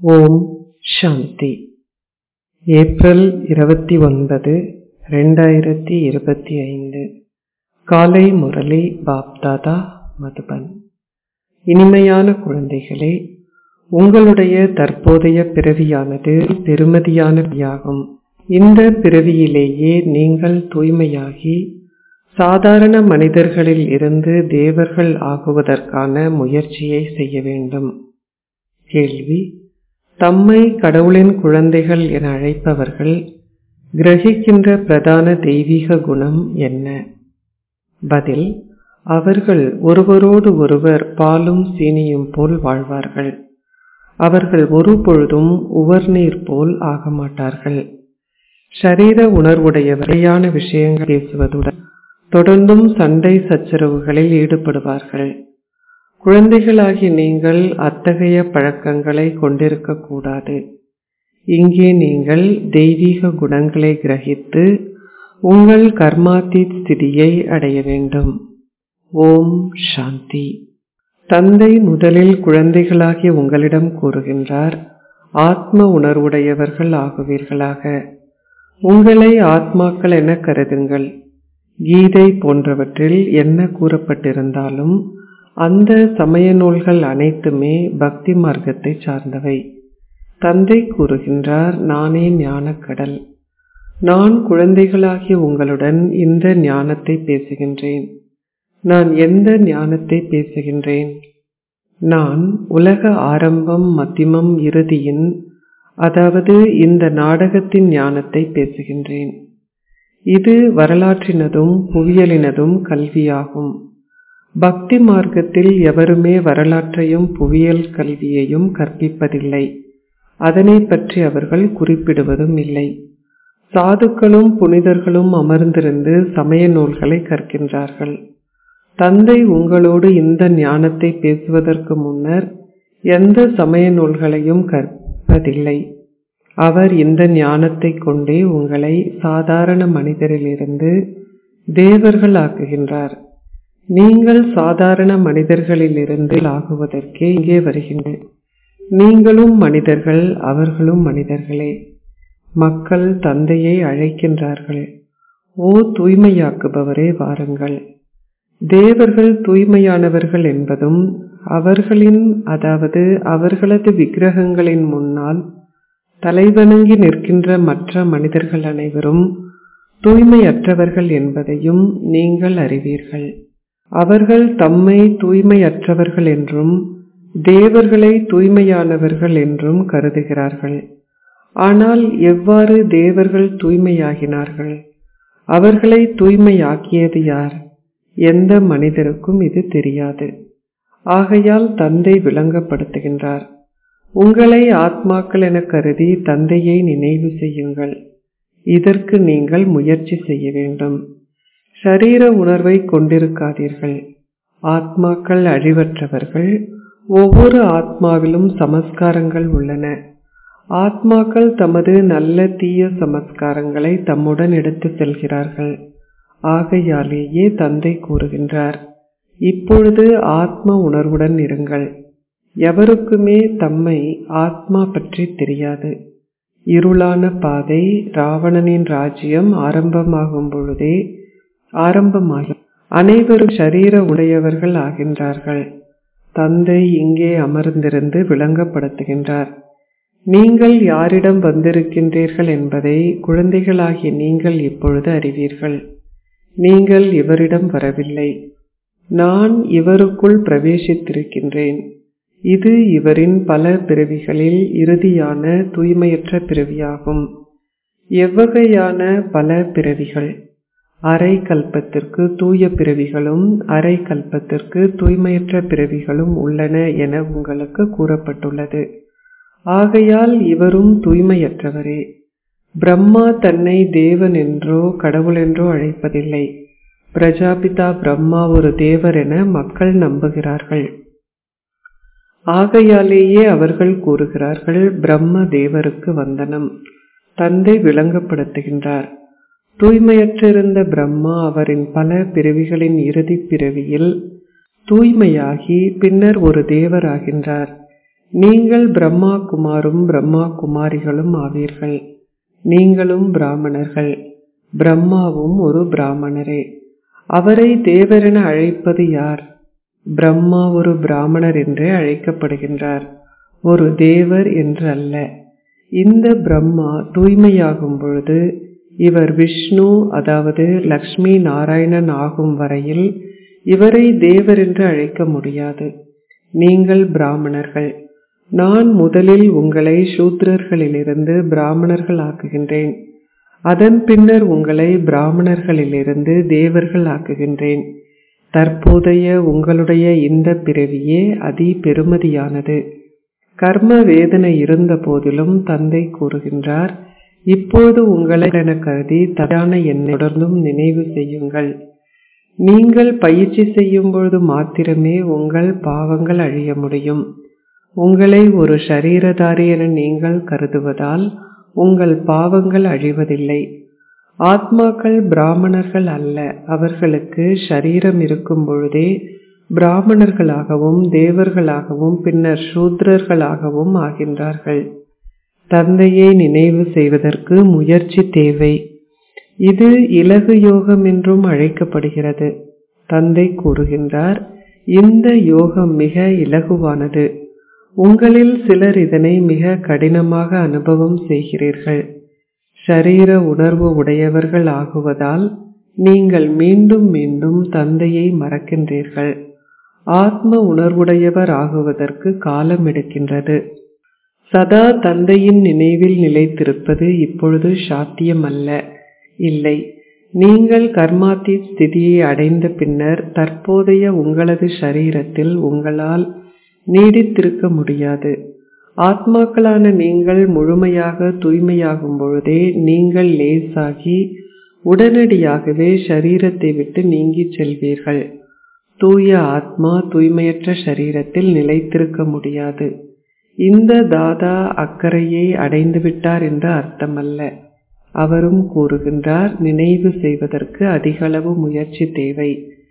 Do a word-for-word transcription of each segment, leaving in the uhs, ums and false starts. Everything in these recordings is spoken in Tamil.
ஓம் சாந்தி. ஏப்ரல் இருபத்தி ஒன்பது ரெண்டாயிரத்தி இருபத்தி ஐந்து. காலை முரளி பாப்தாதா மதுபன். இனிமையான குழந்தைகளே, உங்களுடைய தற்போதைய பிறவியானது பெருமதியான பிறவியாகும். இந்த பிறவியிலேயே நீங்கள் தூய்மையாகி சாதாரண மனிதர்களில் இருந்து தேவர்கள் ஆகுவதற்கான முயற்சியை செய்ய வேண்டும். கேள்வி: தம்மை கடவுளின் குழந்தைகள் என அழைப்பவர்கள் கிரகிக்கின்ற பிரதான தெய்வீக குணம் என்ன? பதில்: அவர்கள் ஒருவரோடு ஒருவர் பாலும் சீனியும் போல் வாழ்வார்கள். அவர்கள் ஒருபொழுதும் உவர்நீர் போல் ஆக மாட்டார்கள். ஷரீர உணர்வுடையவரையான விஷயங்கள் பேசுவதுடன் தொடர்ந்தும் சண்டை சச்சரவுகளில் ஈடுபடுவார்கள். குழந்தைகளாகி நீங்கள் அத்தகைய பழக்கங்களை கொண்டிருக்க கூடாது. இங்கே நீங்கள் தெய்வீக குணங்களை கிரகித்து உங்கள் கர்மாத்தீத் ஸ்திதியை அடைய வேண்டும். ஓம் சாந்தி. தந்தை முதலில் குழந்தைகளாகிய உங்களிடம் கூறுகின்றார், ஆத்ம உணர்வுடையவர்கள் ஆகுவீர்களாக. உங்களை ஆத்மாக்கள் என கருதுங்கள். கீதை போன்றவற்றில் என்ன கூறப்பட்டிருந்தாலும் அந்த சமய நூல்கள் அனைத்துமே பக்தி மார்க்கத்தை சார்ந்தவை. தந்தை கூறுகின்றார், நானே ஞானக்கடல். நான் குழந்தைகளாகிய உங்களுடன் இந்த ஞானத்தை பேசுகின்றேன். நான் எந்த ஞானத்தை பேசுகின்றேன்? நான் உலக ஆரம்பம், மத்தியமம், இறுதியின், அதாவது இந்த நாடகத்தின் ஞானத்தை பேசுகின்றேன். இது வரலாற்றினதும் புவியியலினதும் கல்வியாகும். பக்தி மார்க்கத்தில் எவருமே வரலாற்றையும் புவியியல் கல்வியையும் கற்பிப்பதில்லை. அதனை பற்றி அவர்கள் குறிப்பிடுவதும் இல்லை. சாதுக்களும் புனிதர்களும் அமர்ந்திருந்து சமய நூல்களை கற்கின்றார்கள். தந்தை உங்களோடு இந்த ஞானத்தை பேசுவதற்கு முன்னர் எந்த சமய நூல்களையும் கற்பதில்லை. அவர் இந்த ஞானத்தை கொண்டே உங்களை சாதாரண மனிதரிலிருந்து தேவர்கள் ஆக்குகின்றார். நீங்கள் சாதாரண மனிதர்களிலிருந்து ஆகுவதற்கே இங்கே வருகின்றனர். நீங்களும் மனிதர்கள், அவர்களும் மனிதர்களே. மக்கள் தந்தையை அழைக்கின்றார்கள், ஓ தூய்மையாக்குபவரே வாருங்கள். தேவர்கள் தூய்மையானவர்கள் என்பதும் அவர்களின், அதாவது அவர்களது விக்கிரகங்களின் முன்னால் தலைவணங்கி நிற்கின்ற மற்ற மனிதர்கள் அனைவரும் தூய்மையற்றவர்கள் என்பதையும் நீங்கள் அறிவீர்கள். அவர்கள் தம்மை தூய்மையற்றவர்கள் என்றும் தேவர்களை தூய்மையானவர்கள் என்றும் கருதுகிறார்கள். ஆனால் எவ்வாறு தேவர்கள் தூய்மையாகினார்கள்? அவர்களை தூய்மையாக்கியது யார்? எந்த மனிதருக்கும் இது தெரியாது. ஆகையால் தந்தை விளங்கப்படுத்துகின்றார், உங்களை ஆத்மாக்கள் என கருதி தந்தையை நினைவு செய்யுங்கள். இதற்கு நீங்கள் முயற்சி செய்ய வேண்டும். ஷரீர உணர்வை கொண்டிருக்காதீர்கள். ஆத்மாக்கள் அழிவற்றவர்கள். ஒவ்வொரு ஆத்மாவிலும் சமஸ்காரங்கள் உள்ளன. ஆத்மாக்கள் தமது நல்ல தீய சமஸ்காரங்களை தம்முடன் எடுத்து செல்கிறார்கள். ஆகையாலேயே தந்தை கூறுகின்றார், இப்பொழுது ஆத்ம உணர்வுடன் இருங்கள். எவருக்குமே தம்மை ஆத்மா பற்றி தெரியாது. இருளான பாதை, ராவணனின் ராஜ்யம் ஆரம்பமாகும் பொழுதே ஆரம்பமாகி அனைவரும் ஷரீர உடையவர்கள் ஆகின்றார்கள். தந்தை இங்கே அமர்ந்திருந்து விளங்கப்படுத்துகின்றார், நீங்கள் யாரிடம் வந்திருக்கின்றீர்கள் என்பதை குழந்தைகளாகிய நீங்கள் இப்பொழுது அறிவீர்கள். நீங்கள் இவரிடம் வரவில்லை. நான் இவருக்குள் பிரவேசித்திருக்கின்றேன். இது இவரின் பல பிறவிகளில் இறுதியான தூய்மையற்ற பிறவியாகும். எவ்வகையான பல பிறவிகள்? அரை கல்பத்திற்கு தூய பிறவிகளும் அரை கல்பத்திற்கு தூய்மையற்ற பிறவிகளும் உள்ளன என உங்களுக்கு கூறப்பட்டுள்ளது. ஆகையால் இவரும் தூய்மையற்றவரே. பிரம்மா தன்னை தேவன் என்றோ கடவுள் என்றோ அழைப்பதில்லை. பிரஜாபிதா பிரம்மா ஒரு தேவர் என மக்கள் நம்புகிறார்கள். ஆகையாலேயே அவர்கள் கூறுகிறார்கள், பிரம்ம தேவருக்கு வந்தனம். தந்தை விளங்கப்படுத்துகின்றார், தூய்மையற்றிருந்த பிரம்மா அவரின் பல பிறவிகளின் இறுதி பிறவியில் தூய்மையாகி பின்னர் ஒரு தேவராகின்றார். நீங்கள் பிரம்மா குமாரும் பிரம்மா குமாரிகளும் ஆவீர்கள். நீங்களும் பிராமணர்கள். பிரம்மாவும் ஒரு பிராமணரே. அவரை தேவரென அழைப்பது யார்? பிரம்மா ஒரு பிராமணர் என்றே அழைக்கப்படுகின்றார், ஒரு தேவர் என்று அல்ல. இந்த பிரம்மா தூய்மையாகும் பொழுது இவர் விஷ்ணு, அதாவது லக்ஷ்மி நாராயணன் ஆகும் வரையில் இவரை தேவர் என்று அழைக்க முடியாது. நீங்கள் பிராமணர்கள். நான் முதலில் உங்களை சூத்ரர்களிலிருந்து பிராமணர்கள் ஆக்குகின்றேன். அதன் பின்னர் உங்களை பிராமணர்களிலிருந்து தேவர்கள் ஆக்குகின்றேன். தற்போதைய உங்களுடைய இந்த பிறவியே அதி பெருமதியானது. கர்ம வேதனை இருந்த போதிலும் தந்தை கூறுகின்றார், இப்போது உங்களை என கருதி தவறான எண்ணை தொடர்ந்தும் நினைவு செய்யுங்கள். நீங்கள் பயிற்சி செய்யும் பொழுது மாத்திரமே உங்கள் பாவங்கள் அழிய முடியும். உங்களை ஒரு ஷரீரதாரி என நீங்கள் கருதுவதால் உங்கள் பாவங்கள் அழிவதில்லை. ஆத்மாக்கள் பிராமணர்கள் அல்ல. அவர்களுக்கு ஷரீரம் இருக்கும் பொழுதே பிராமணர்களாகவும் தேவர்களாகவும் பின்னர் சூத்ரர்களாகவும் ஆகின்றார்கள். தந்தையை நினைவு செய்வதற்கு முயற்சி தேவை. இது இலகு யோகம் என்றும் அழைக்கப்படுகிறது. தந்தை கூறுகின்றார், இந்த யோகம் மிக இலகுவானது. உங்களில் சிலர் இதனை மிக கடினமாக அனுபவம் செய்கிறீர்கள். ஷரீர உணர்வு உடையவர்கள் ஆகுவதால் நீங்கள் மீண்டும் மீண்டும் தந்தையை மறக்கின்றீர்கள். ஆத்ம உணர்வுடையவர் ஆகுவதற்கு காலம் எடுக்கின்றது. சதா தந்தையின் நினைவில் நிலைத்திருப்பது இப்பொழுது சாத்தியம் அல்ல. இல்லை, நீங்கள் கர்மாதி ஸ்திதியை அடைந்த பின்னர் தற்போதைய உங்களது ஷரீரத்தில் உங்களால் நீடித்திருக்க முடியாது. ஆத்மாக்களான நீங்கள் முழுமையாக தூய்மையாகும் பொழுதே நீங்கள் லேசாகி உடனடியாகவே ஷரீரத்தை விட்டு நீங்கி செல்வீர்கள். தூய ஆத்மா தூய்மையற்ற ஷரீரத்தில் நிலைத்திருக்க முடியாது. இந்த தாதா அக்கறையை அடைந்து விட்டார் என்ற அர்த்தமல்ல. அவரும் கூறுகின்றார், நினைவு செய்வதற்கு அதிகளவு முயற்சி தேவை.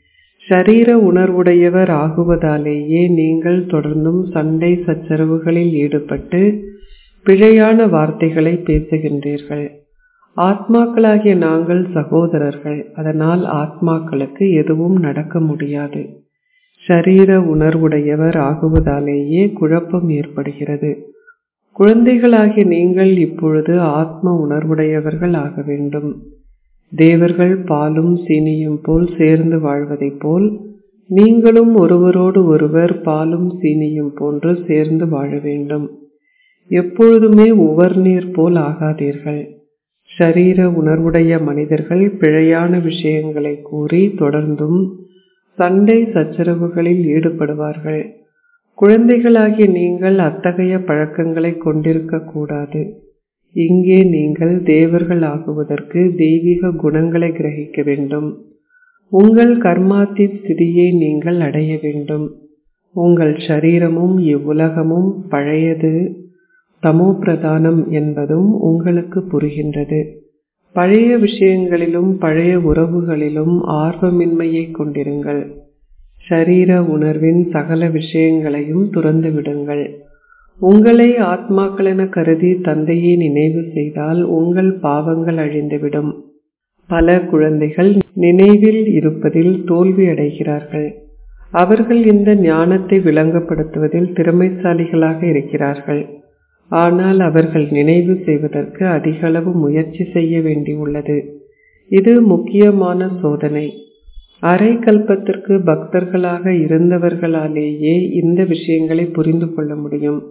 ஷரீர உணர்வுடையவர் ஆகுவதாலேயே நீங்கள் தொடர்ந்தும் சண்டை சச்சரவுகளில் ஈடுபட்டு பிழையான வார்த்தைகளை பேசுகின்றீர்கள். ஆத்மாக்களாகிய நாங்கள் சகோதரர்கள். அதனால் ஆத்மாக்களுக்கு எதுவும் நடக்க முடியாது. ஷரீர உணர்வுடையவர் ஆகுவதாலேயே குழப்பம் ஏற்படுகிறது. குழந்தைகளாகிய நீங்கள் இப்பொழுது ஆத்ம உணர்வுடையவர்கள் ஆக வேண்டும். தேவர்கள் பாலும் சீனியும் போல் சேர்ந்து வாழ்வதைப் போல் நீங்களும் ஒருவரோடு ஒருவர் பாலும் சீனியும் போன்று சேர்ந்து வாழ வேண்டும். எப்பொழுதுமே உவர்நீர் போல் ஆகாதீர்கள். ஷரீர உணர்வுடைய மனிதர்கள் பிழையான விஷயங்களை கூறி தொடர்ந்தும் சண்டை சச்சரவுகளில் ஈடுபடுவார்கள். குழந்தைகளாகிய நீங்கள் அத்தகைய பழக்கங்களை கொண்டிருக்க கூடாது. இங்கே நீங்கள் தேவர்கள் ஆகுவதற்கு தெய்வீக குணங்களை கிரகிக்க வேண்டும். உங்கள் கர்மாதி ஸ்திதியை நீங்கள் அடைய வேண்டும். உங்கள் ஷரீரமும் இவ்வுலகமும் பழையது, தமோ பிரதானம் என்பதும் உங்களுக்கு புரிகின்றது. பழைய விஷயங்களிலும் பழைய உறவுகளிலும் ஆர்வமின்மையை கொண்டிருங்கள். ஷரீர உணர்வின் சகல விஷயங்களையும் துறந்து விடுங்கள். உங்களை ஆத்மாக்கள் என கருதி தந்தையை நினைவு செய்தால் உங்கள் பாவங்கள் அழிந்துவிடும். பல குழந்தைகள் நினைவில் இருப்பதில் தோல்வி அடைகிறார்கள். அவர்கள் இந்த ஞானத்தை விளங்கப்படுத்துவதில் திறமைசாலிகளாக இருக்கிறார்கள். ஆனால் அவர்கள் நினைவு செய்வதற்கு அதிகளவு முயற்சி செய்ய வேண்டியுள்ளது. இது முக்கியமான சோதனை. அரை கல்பத்திற்கு பக்தர்களாக இருந்தவர்களாலேயே இந்த விஷயங்களை புரிந்து கொள்ள முடியும்.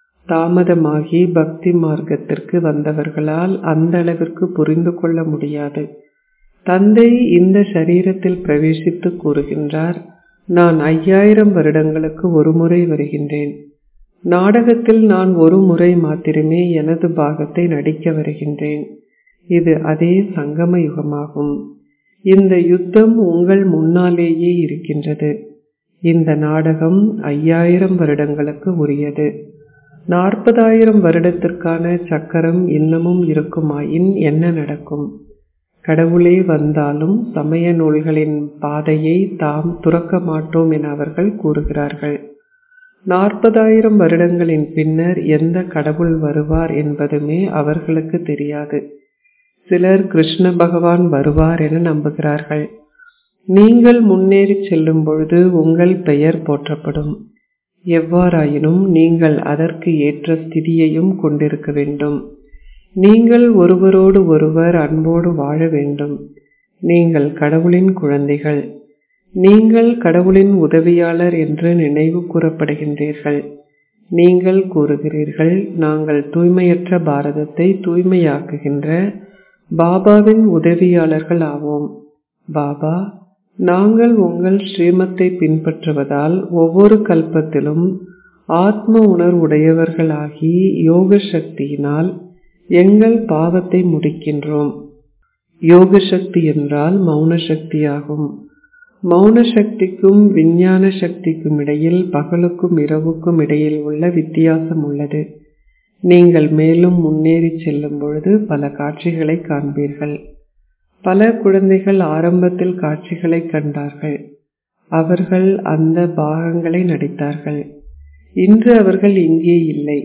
தாமதமாகி பக்தி மார்க்கத்திற்கு வந்தவர்களால் அந்த அளவிற்கு புரிந்து கொள்ள முடியாது. தந்தை இந்த சரீரத்தில் பிரவேசித்து கூறுகின்றார், நான் ஐயாயிரம் வருடங்களுக்கு ஒரு முறை வருகின்றேன். நாடகத்தில் நான் ஒரு முறை மாத்திரமே எனது பாகத்தை நடிக்க வருகின்றேன். இது அதே சங்கம யுகமாகும். இந்த யுத்தம் உங்கள் முன்னாலேயே இருக்கின்றது. இந்த நாடகம் ஐயாயிரம் வருடங்களுக்கு உரியது. நாற்பதாயிரம் வருடத்திற்கான சக்கரம் இன்னமும் இருக்குமாயின் என்ன நடக்கும்? கடவுளே வந்தாலும் சமய நூல்களின் பாதையை தாம் துறக்க மாட்டோம் என அவர்கள் கூறுகிறார்கள். நாற்பதாயிரம் வருடங்களின் பின்னர் எந்த கடவுள் வருவார் என்பதுமே அவர்களுக்கு தெரியாது. சிலர் கிருஷ்ண பகவான் வருவார் என நம்புகிறார்கள். நீங்கள் முன்னேறி செல்லும் பொழுது உங்கள் பெயர் போற்றப்படும். எவ்வாறாயினும் நீங்கள் அதற்கு ஏற்ற ஸ்திதியையும் கொண்டிருக்க வேண்டும். நீங்கள் ஒருவரோடு ஒருவர் அன்போடு வாழ வேண்டும். நீங்கள் கடவுளின் குழந்தைகள். நீங்கள் கடவுளின் உதவியாளர் என்று நினைவு கூறப்படுகின்றீர்கள். நீங்கள் கூறுகிறீர்கள், நாங்கள் தூய்மையற்ற பாரதத்தை தூய்மையாக்குகின்ற பாபாவின் உதவியாளர்கள் ஆவோம். பாபா, நாங்கள் உங்கள் ஸ்ரீமத்தை பின்பற்றுவதால் ஒவ்வொரு கல்பத்திலும் ஆத்ம உணர்வுடையவர்களாகி யோக சக்தியினால் எங்கள் பாவத்தை முடிக்கின்றோம். யோக சக்தி என்றால் மௌன சக்தியாகும். மௌன சக்திக்கும் விஞ்ஞான சக்திக்கும் இடையில் பகலுக்கும் இரவுக்கும் இடையில் உள்ள வித்தியாசம் உள்ளது. நீங்கள் மேலும் முன்னேறி செல்லும் பொழுது பல காட்சிகளை காண்பீர்கள். பல குழந்தைகள் ஆரம்பத்தில் காட்சிகளை கண்டார்கள். அவர்கள் அந்த பாகங்களை நடித்தார்கள். இன்று அவர்கள் இங்கே இல்லை.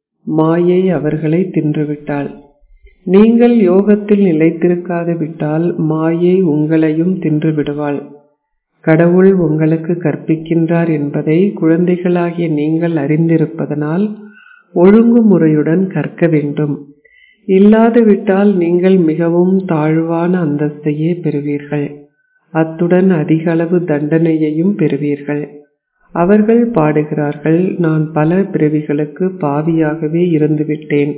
மாயை அவர்களை தின்றுவிட்டாள். நீங்கள் யோகத்தில் நிலைத்திருக்காது விட்டால் மாயை உங்களையும் தின்று விடுவாள். கடவுள் உங்களுக்கு கற்பிக்கின்றார் என்பதை குழந்தைகளாகிய நீங்கள் அறிந்திருப்பதனால் ஒழுங்குமுறையுடன் கற்க வேண்டும். இல்லாதுவிட்டால் நீங்கள் மிகவும் தாழ்வான அந்தஸ்தையே பெறுவீர்கள். அத்துடன் அதிக அளவு தண்டனையையும் பெறுவீர்கள். அவர்கள் பாடுகிறார்கள், நான் பல பிறவிகளுக்கு பாவியாகவே இருந்துவிட்டேன்.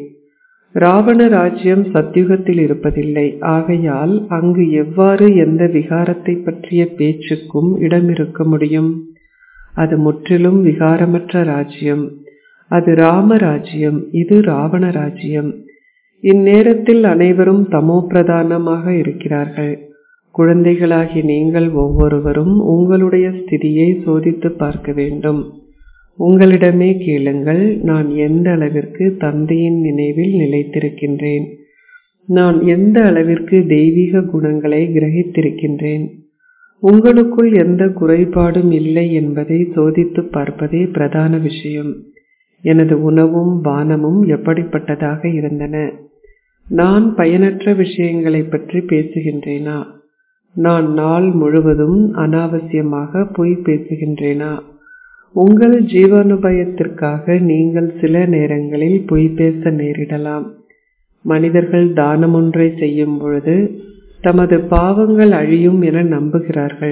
ராவண ராஜ்யம் சத்யுகத்தில் இருப்பதில்லை. ஆகையால் அங்கு எவ்வாறு எந்த விகாரத்தை பற்றிய பேச்சுக்கும் இடம் இருக்க முடியும்? அது முற்றிலும் விகாரமற்ற ராஜ்யம். அது ராம ராஜ்யம். இது ராவண ராஜ்யம். இந்நேரத்தில் அனைவரும் தமோ பிரதானமாக இருக்கிறார்கள். குழந்தைகளாகி நீங்கள் ஒவ்வொருவரும் உங்களுடைய ஸ்திதியை சோதித்து பார்க்க வேண்டும். உங்களிடமே கேளுங்கள், நான் எந்த அளவிற்கு தந்தையின் நினைவில் நிலைத்திருக்கின்றேன்? நான் எந்த அளவிற்கு தெய்வீக குணங்களை கிரகித்திருக்கின்றேன்? உங்களுக்குள் எந்த குறைபாடும் இல்லை என்பதை சோதித்து பார்ப்பதே பிரதான விஷயம். எனது உணவும் பானமும் எப்படிப்பட்டதாக இருந்தன? நான் பயனற்ற விஷயங்களை பற்றி பேசுகின்றேனா? நான் நாள் முழுவதும் அனாவசியமாக பொய் பேசுகின்றேனா? உங்கள் ஜீவானுபயத்திற்காக நீங்கள் சில நேரங்களில் பொய் பேச நேரிடலாம். மனிதர்கள் தானம் ஒன்றை செய்யும் பொழுது தமது பாவங்கள் அழியும் என நம்புகிறார்கள்.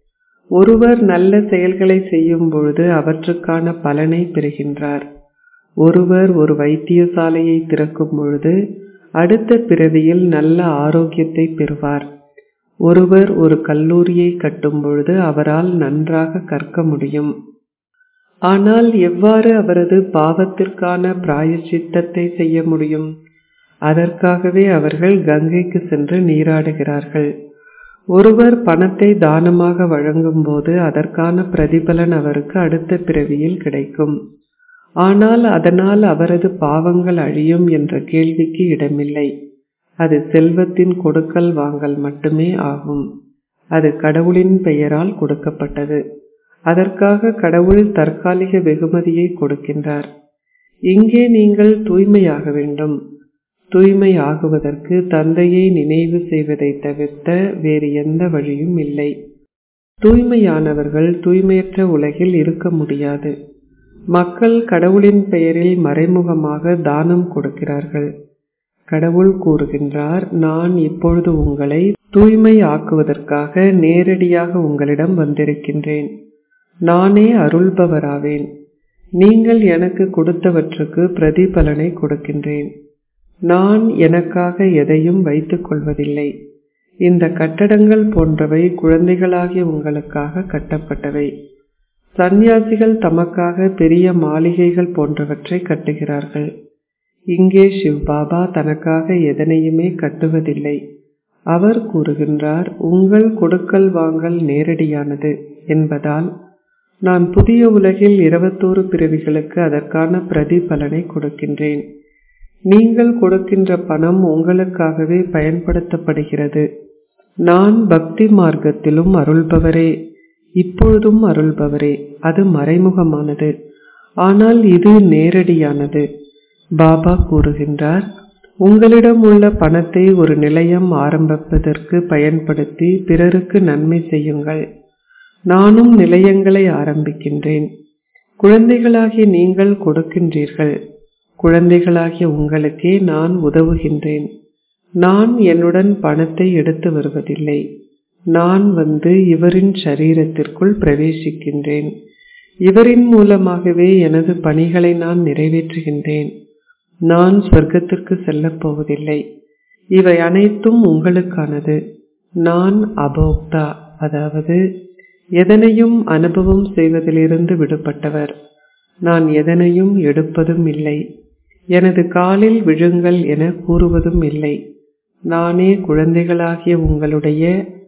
ஒருவர் நல்ல செயல்களை செய்யும் பொழுது அவற்றுக்கான பலனை பெறுகின்றார். ஒருவர் ஒரு வைத்தியசாலையை திறக்கும் பொழுது அடுத்த பிறவியில் நல்ல ஆரோக்கியத்தை பெறுவார். ஒருவர் ஒரு கல்லூரியை கட்டும் பொழுது அவரால் நன்றாக கற்க முடியும். ஆனால் எவ்வாறு அவரது பாவத்திற்கான பிராயச்சித்தத்தை செய்ய முடியும்? அதற்காகவே அவர்கள் கங்கைக்கு சென்று நீராடுகிறார்கள். ஒருவர் பணத்தை தானமாக வழங்கும் போது அதற்கான பிரதிபலன் அவருக்கு அடுத்த பிறவியில் கிடைக்கும். ஆனால் அதனால் அவரது பாவங்கள் அழியும் என்ற கேள்விக்கு இடமில்லை. அது செல்வத்தின் கொடுக்கல் வாங்கல் மட்டுமே ஆகும். அது கடவுளின் பெயரால் கொடுக்கப்பட்டது. அதற்காக கடவுள் தற்காலிக வெகுமதியை கொடுக்கின்றார். இங்கே நீங்கள் தூய்மையாக வேண்டும். தூய்மை ஆகுவதற்கு தந்தையை நினைவு செய்வதை தவிர்த்த வேறு எந்த வழியும் இல்லை. தூய்மையானவர்கள் தூய்மையற்ற உலகில் இருக்க முடியாது. மக்கள் கடவுளின் பெயரில் மறைமுகமாக தானம் கொடுக்கிறார்கள். கடவுள் கூறுகின்றார், நான் இப்பொழுது உங்களை தூய்மை ஆக்குவதற்காக நேரடியாக உங்களிடம் வந்திருக்கின்றேன். நானே அருள்பவராவேன். நீங்கள் எனக்கு கொடுத்தவற்றுக்கு பிரதிபலனை கொடுக்கின்றேன். நான் எனக்காக எதையும் வைத்துக் கொள்வதில்லை. இந்த கட்டடங்கள் போன்றவை குழந்தைகளாகிய உங்களுக்காக கட்டப்பட்டவை. சந்நியாசிகள் தமக்காக பெரிய மாளிகைகள் போன்றவற்றை கட்டுகிறார்கள். இங்கே சிவ் பாபா தனக்காக எதனையுமே கட்டுவதில்லை. அவர் கூறுகின்றார், உங்கள் கொடுக்கல் வாங்கல் நேரடியானது என்பதால் நான் புதிய உலகில் இருபத்தோரு பிறவிகளுக்கு அதற்கான பிரதிபலனை கொடுக்கின்றேன். நீங்கள் கொடுக்கின்ற பணம் உங்களுக்காகவே பயன்படுத்தப்படுகிறது. நான் பக்தி மார்க்கத்திலும் அருள்பவரே, இப்பொழுதும் அருள்பவரே. அது மறைமுகமானது. ஆனால் இது நேரடியானது. பாபா கூறுகின்றார், உங்களிடம் உள்ள பணத்தை ஒரு நிலையம் ஆரம்பிப்பதற்கு பயன்படுத்தி பிறருக்கு நன்மை செய்யுங்கள். நானும் நிலையங்களை ஆரம்பிக்கின்றேன். குழந்தைகளாகிய நீங்கள் கொடுக்கின்றீர்கள். குழந்தைகளாகிய உங்களுக்கே நான் உதவுகின்றேன். நான் என்னுடன் பணத்தை எடுத்து வருவதில்லை. நான் வந்து இவரின் சரீரத்திற்குள் பிரவேசிக்கின்றேன். இவரின் மூலமாகவே எனது பணிகளை நான் நிறைவேற்றுகின்றேன். நான் சொர்க்கத்திற்கு செல்லப் போவதில்லை. இவை அனைத்தும் உங்களுக்கானது. நான் அபோக்தா, அதாவது எதனையும் அனுபவம் செய்வதிலிருந்து விடுபட்டவர். நான் எதனையும் எடுப்பதும் இல்லை. எனது காலில் விழுங்கள் என கூறுவதும் இல்லை. நானே குழந்தைகளாகிய உங்களுடைய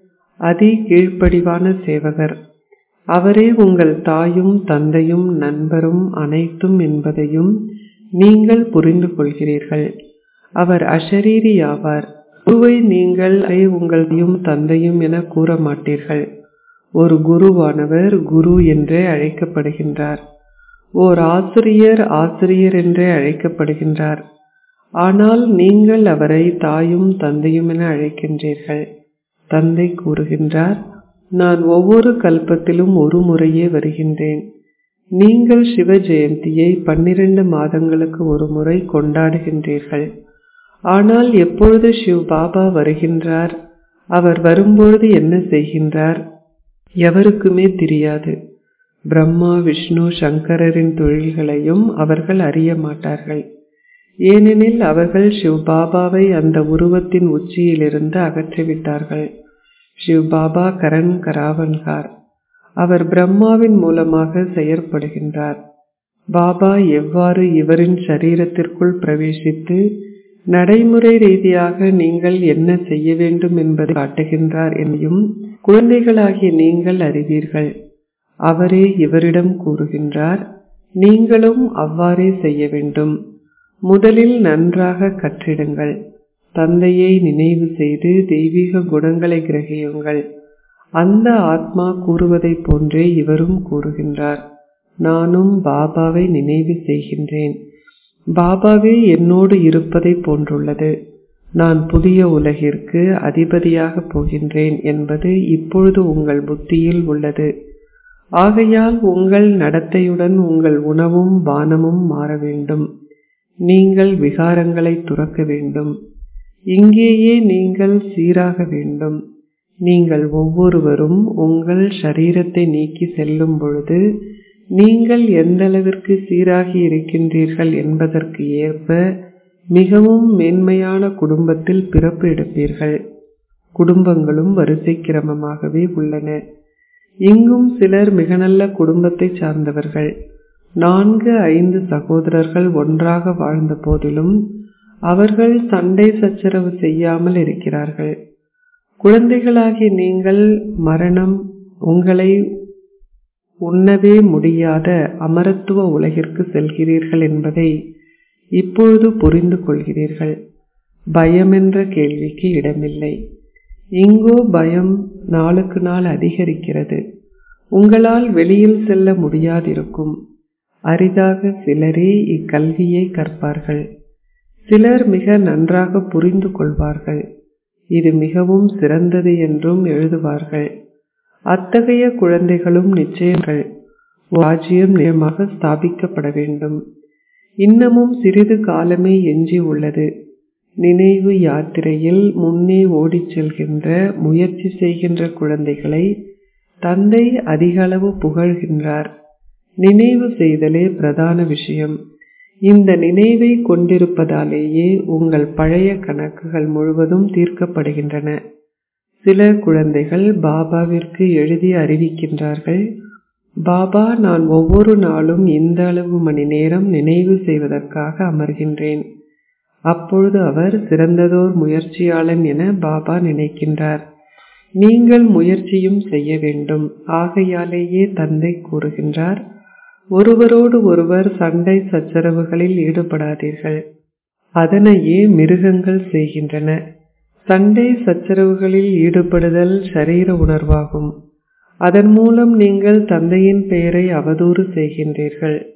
அதி கீழ்ப்படிவான சேவகர். அவரே உங்கள் தாயும் தந்தையும் நண்பரும் அனைத்தும் என்பதையும் நீங்கள் புரிந்து கொள்கிறீர்கள். அவர் அஷரீரி ஆவார். குருவை நீங்கள் உங்களையும் தந்தையும் என கூற மாட்டீர்கள். ஒரு குருவானவர் குரு என்றே அழைக்கப்படுகின்றார். ஓர் ஆசிரியர் ஆசிரியர் என்றே அழைக்கப்படுகின்றார். ஆனால் நீங்கள் அவரை தாயும் தந்தையும் என அழைக்கின்றீர்கள். தந்தை கூறுகின்றார், நான் ஒவ்வொரு கல்பத்திலும் ஒரு முறையே வருகின்றேன். நீங்கள் சிவ ஜெயந்தியை பன்னிரண்டு மாதங்களுக்கு ஒரு முறை கொண்டாடுகின்றீர்கள். ஆனால் எப்பொழுது சிவ் பாபா வருகின்றார், அவர் வரும்பொழுது என்ன செய்கின்றார், எவருக்குமே தெரியாது. பிரம்மா விஷ்ணு சங்கரரின் தொழில்களையும் அவர்கள் அறிய மாட்டார்கள். ஏனெனில் அவர்கள் சிவ் பாபாவை அந்த உருவத்தின் உச்சியிலிருந்து அகற்றிவிட்டார்கள். சிவ் பாபா கரண் கராவன்கார். அவர் பிரம்மாவின் மூலமாக செயற்படுகின்றார். பாபா எவ்வாறு இவரின் சரீரத்திற்குள் பிரவேசித்து நடைமுறை ரீதியாக நீங்கள் என்ன செய்ய வேண்டும் என்பதை காட்டுகின்றார் என்னையும் குழந்தைகளாகிய நீங்கள் அறிவீர்கள். அவரே இவரிடம் கூறுகின்றார், நீங்களும் அவ்வாறே செய்ய வேண்டும். முதலில் நன்றாக கற்றிடுங்கள். தந்தையை நினைவு செய்து தெய்வீக குணங்களை கிரகியுங்கள். அந்த ஆத்மா கூறுவதை போன்றே இவரும் கூறுகின்றார், நானும் பாபாவை நினைவு செய்கின்றேன். பாபாவே என்னோடு இருப்பதை போன்றுள்ளது. நான் புதிய உலகிற்கு அதிபதியாக போகின்றேன் என்பது இப்பொழுது உங்கள் புத்தியில் உள்ளது. ஆகையால் உங்கள் நடத்தையுடன் உங்கள் உணவும் பானமும் மாற வேண்டும். நீங்கள் விகாரங்களை துறக்க வேண்டும். இங்கேயே நீங்கள் சீராக வேண்டும். நீங்கள் ஒவ்வொருவரும் உங்கள் ஷரீரத்தை நீக்கி செல்லும் பொழுது நீங்கள் எந்த அளவிற்கு சீராகி இருக்கின்றீர்கள் என்பதற்கு ஏற்ப மிகவும் மேன்மையான குடும்பத்தில் பிறப்பு எடுப்பீர்கள். குடும்பங்களும் வரிசை கிரமமாகவே உள்ளன. இங்கும் சிலர் மிக நல்ல குடும்பத்தை சார்ந்தவர்கள். நான்கு ஐந்து சகோதரர்கள் ஒன்றாக வாழ்ந்த போதிலும் அவர்கள் சண்டை சச்சரவு செய்யாமல் இருக்கிறார்கள். குழந்தைகளாகிய நீங்கள் மரணம் உங்களை உண்ணவே முடியாத அமரத்துவ உலகிற்கு செல்கிறீர்கள் என்பதை இப்பொழுது புரிந்து கொள்கிறீர்கள். பயம் என்ற கேள்விக்கு இடமில்லை. இங்கோ பயம் நாளுக்கு நாள் அதிகரிக்கிறது. உங்களால் வெளியில் செல்ல முடியாதிருக்கும். அரிதாக சிலரே இக்கல்வியை கற்பார்கள். சிலர் மிக நன்றாக புரிந்து கொள்வார்கள். இது மிகவும் சிறந்தது என்றும் எழுதுவார்கள். அத்தகைய குழந்தைகளும் நிச்சயங்கள் ராஜ்யம் நியமாக ஸ்தாபிக்கப்பட வேண்டும். இன்னமும் சிறிது காலமே எஞ்சி உள்ளது. நினைவு யாத்திரையில் முன்னே ஓடிச் செல்கின்ற முயற்சி செய்கின்ற குழந்தைகளை தந்தை அதிக அளவு புகழ்கின்றார். நினைவு செய்தலே பிரதான விஷயம். இந்த நினைவை கொண்டிருப்பதாலேயே உங்கள் பழைய கணக்குகள் முழுவதும் தீர்க்கப்படுகின்றன. சில குழந்தைகள் பாபாவிற்கு எழுதி அறிவிக்கின்றார்கள், பாபா, நான் ஒவ்வொரு நாளும் இந்த அளவு மணி நேரம் நினைவு செய்வதற்காக அமர்கின்றேன். அப்பொழுது அவர் சிறந்ததோர் முயற்சியாளன் என பாபா நினைக்கின்றார். நீங்கள் முயற்சியும் செய்ய வேண்டும். ஆகையாலேயே தந்தை கூறுகின்றார், ஒருவரோடு ஒருவர் சண்டை சச்சரவுகளில் ஈடுபடாதீர்கள். அதனையே மிருகங்கள் செய்கின்றன. சண்டை சச்சரவுகளில் ஈடுபடுதல் சரீர உணர்வாகும். அதன் மூலம் நீங்கள் தந்தையின் பெயரை அவதூறு செய்கின்றீர்கள்.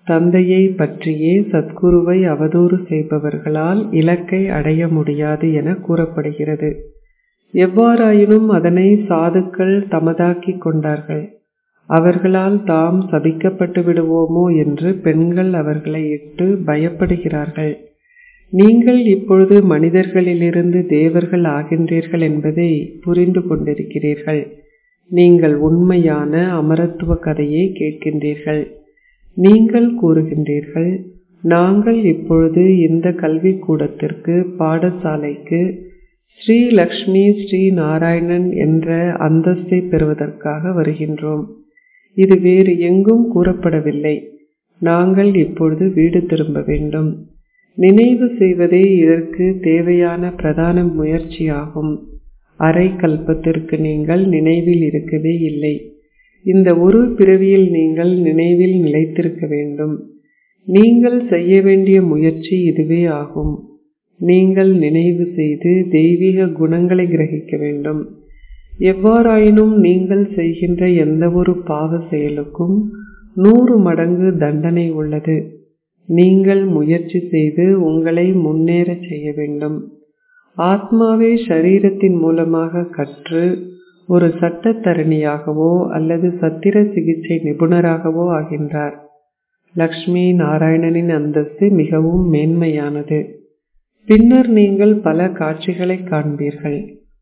தந்தையை பற்றியே சத்குருவை அவதூறு செய்பவர்களால் இலக்கை அடைய முடியாது என கூறப்படுகிறது. எவ்வாறாயினும் அதனை சாதுக்கள் தமதாக்கிக் கொண்டார்கள். அவர்களால் தாம் சபிக்கப்பட்டு விடுவோமோ என்று பெண்கள் அவர்களை இட்டு பயப்படுகிறார்கள். நீங்கள் இப்பொழுது மனிதர்களிலிருந்து தேவர்கள் ஆகின்றீர்கள் என்பதை புரிந்து கொண்டிருக்கிறீர்கள். நீங்கள் உண்மையான அமரத்துவ கதையை கேட்கின்றீர்கள். நீங்கள் கூறுகின்றீர்கள், நாங்கள் இப்பொழுது இந்த கல்விக்கூடத்திற்கு பாடசாலைக்கு ஸ்ரீ லக்ஷ்மி ஸ்ரீ நாராயணன் என்ற அந்தஸ்தை பெறுவதற்காக வருகின்றோம். இது வேறு எங்கும் கூறப்படவில்லை. நாங்கள் இப்பொழுது வீடு திரும்ப வேண்டும். நினைவு செய்வதே இதற்கு தேவையான பிரதான முயற்சியாகும். அரை கல்பத்திற்கு நீங்கள் நினைவில் இருக்கவே இல்லை. இந்த ஒரு பிறவியில் நீங்கள் நினைவில் நிலைத்திருக்க வேண்டும். நீங்கள் செய்ய வேண்டிய முயற்சி இதுவே ஆகும். நீங்கள் நினைவு செய்து தெய்வீக குணங்களை கிரகிக்க வேண்டும். எவ்வாறாயினும் நீங்கள் செய்கின்ற எந்த ஒரு பாவ செயலுக்கும் நூறு மடங்கு தண்டனை உள்ளது. நீங்கள் முயற்சி செய்து உங்களை முன்னேற செய்ய வேண்டும். ஆத்மாவே ஷரீரத்தின் மூலமாக கற்று ஒரு சட்டத்தரணியாகவோ அல்லது சத்திர சிகிச்சை நிபுணராகவோ ஆகின்றார். லக்ஷ்மி நாராயணனின் அந்தஸ்து மிகவும் மேன்மையானது. பின்னர் நீங்கள் பல காட்சிகளை காண்பீர்கள்.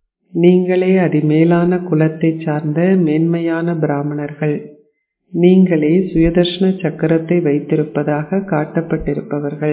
நீங்களே அதிமேலான குலத்தை சார்ந்த மேன்மையான பிராமணர்கள். நீங்களே சுயதர்ஷன சக்கரத்தை வைத்திருப்பதாக காட்டப்பட்டிருப்பவர்கள்.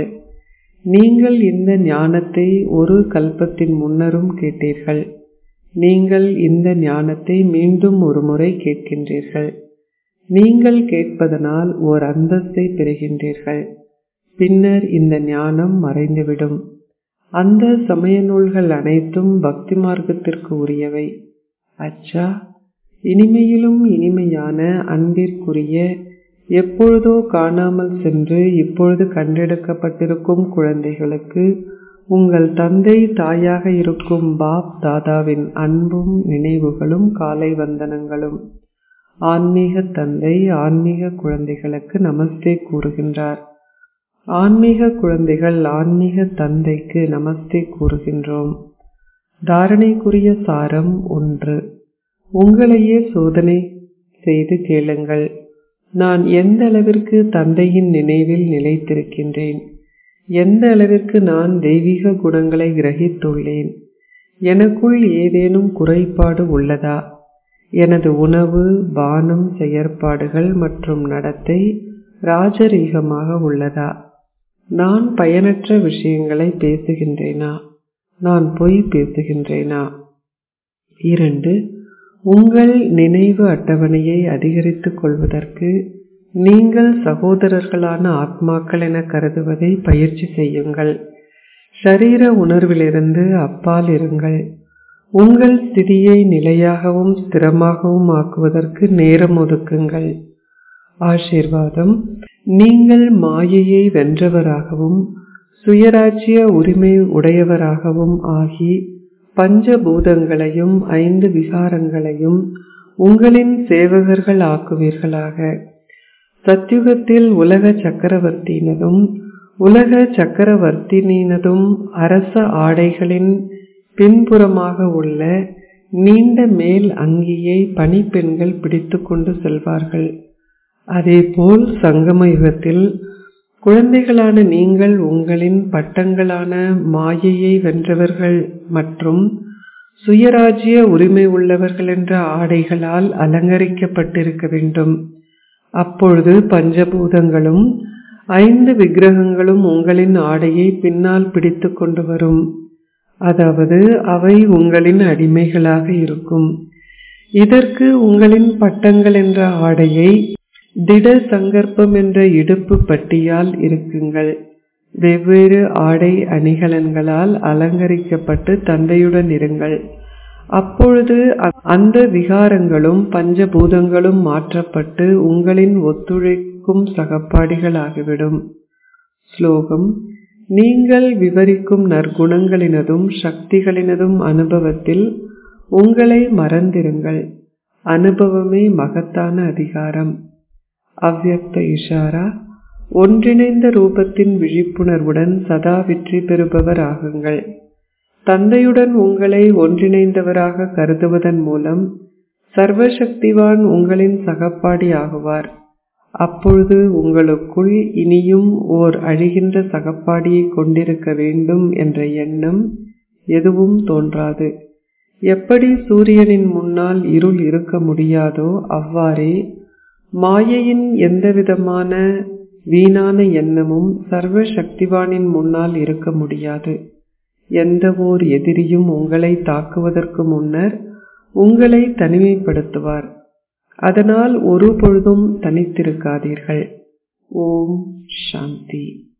நீங்கள் இந்த ஞானத்தை ஒரு கல்பத்தின் முன்னரும் கேட்டீர்கள். நீங்கள் இந்த ஞானத்தை மீண்டும் ஒரு முறை கேட்கின்றீர்கள். நீங்கள் கேட்பதனால் ஓர் அந்தஸ்தை பெறுகின்றீர்கள். பின்னர் இந்த ஞானம் மறைந்துவிடும். அந்த சமய நூல்கள் அனைத்தும் பக்தி மார்க்கத்திற்கு உரியவை. அச்சா, இனிமையிலும் இனிமையான அன்பிற்குரிய, எப்பொழுதோ காணாமல் சென்று இப்பொழுது கண்டெடுக்கப்பட்டிருக்கும் குழந்தைகளுக்கு உங்கள் தந்தை தாயாக இருக்கும் பாப் தாதாவின் அன்பும் நினைவுகளும் காலை வந்தனங்களும். ஆன்மீக தந்தை ஆன்மீக குழந்தைகளுக்கு நமஸ்தே கூறுகின்றார். ஆன்மீக குழந்தைகள் ஆன்மீக தந்தைக்கு நமஸ்தே கூறுகின்றோம். தாரணைக்குரிய சாரம் ஒன்று. உங்களையே சோதனை செய்து கேளுங்கள். நான் எந்த அளவிற்கு தந்தையின் நினைவில் நிலைத்திருக்கின்றேன்? எந்த அளவிற்கு நான் தெய்வீக குணங்களை கிரகித்துள்ளேன்? எனக்குள் ஏதேனும் குறைபாடு உள்ளதா? எனது உணவு, பானம், செயற்பாடுகள் மற்றும் நடத்தை ராஜரீகமாக உள்ளதா? நான் பயனற்ற விஷயங்களை பேசுகின்றேனா? நான் பொய் பேசுகின்றேனா? இரண்டு. உங்கள் நினைவு அட்டவணையை அதிகரித்துக் கொள்வதற்கு நீங்கள் சகோதரர்களான ஆத்மாக்கள் என கருதுவதை பயிற்சி செய்யுங்கள். ஷரீர உணர்விலிருந்து அப்பால் இருங்கள். உங்கள் ஸ்திதியை நிலையாகவும் ஸ்திரமாகவும் ஆக்குவதற்கு நேரம் ஒதுக்குங்கள். ஆசீர்வாதம். நீங்கள் மாயையை வென்றவராகவும் சுயராஜ்ய உரிமை உடையவராகவும் ஆகி பஞ்சபூதங்களையும் ஐந்து விகாரங்களையும் உங்களின் சேவகர்கள் ஆக்குவீர்களாக. சத்யுகத்தில் உலக சக்கரவர்த்தியினதும் உலக சக்கரவர்த்தினினதும் அரச ஆடைகளின் பின்புறமாக உள்ள நீண்ட மேல் அங்கியை பணிப்பெண்கள் பிடித்து கொண்டு செல்வார்கள். அதேபோல் சங்கம யுகத்தில் குழந்தைகளான நீங்கள் உங்களின் பட்டங்களான மாயையை வென்றவர்கள் மற்றும் சுயராஜ்ய உரிமை உள்ளவர்கள் என்ற ஆடைகளால் அலங்கரிக்கப்பட்டிருக்க வேண்டும். அப்பொழுது பஞ்சபூதங்களும் ஐந்து விக்கிரகங்களும் உங்களின் ஆடையை பின்னால் பிடித்து கொண்டு வரும். அதாவது அவை உங்களின் அடிமைகளாக இருக்கும். இதற்கு உங்களின் பட்டங்கள் என்ற ஆடையை திட சங்கற்பம் என்ற இடுப்பு பட்டியால் இருக்குங்கள். வெவ்வேறு ஆடை அணிகலன்களால் அலங்கரிக்கப்பட்டு தந்தையுடன் இருங்கள். அப்பொழுது அந்த விகாரங்களும் பஞ்சபூதங்களும் மாற்றப்பட்டு உங்களின் ஒத்துழைக்கும் சகப்பாடிகள் ஆகிவிடும். ஸ்லோகம். நீங்கள் விவரிக்கும் நற்குணங்களினதும் சக்திகளினதும் அனுபவத்தில் உங்களை மறந்திருங்கள். அனுபவமே மகத்தான அதிகாரம். அவ்யக்த இஷாரா. ஒன்றிணைந்த ரூபத்தின் விழிப்புணர்வுடன் சதா வெற்றி பெறுபவர் ஆகுங்கள். தந்தையுடன் உங்களை ஒன்றிணைந்தவராக கருதுவதன் மூலம் சர்வசக்திவான் உங்களின் சகப்பாடி ஆகுவார். அப்பொழுது உங்களுக்குள் இனியும் ஓர் அழிகின்ற சகப்பாடியை கொண்டிருக்க வேண்டும் என்ற எண்ணம் எதுவும் தோன்றாது. எப்படி சூரியனின் முன்னால் இருள் இருக்க முடியாதோ அவ்வாறே மாயையின் எந்தவிதமான வீணான எண்ணமும் சர்வ சக்திவானின் முன்னால் இருக்க முடியாது. எந்த ஓர் எதிரியும் உங்களை தாக்குவதற்கு முன்னர் உங்களை தனிமைப்படுத்துவார். அதனால் ஒரு பொழுதும் தனித்திருக்காதீர்கள். ஓம் சாந்தி.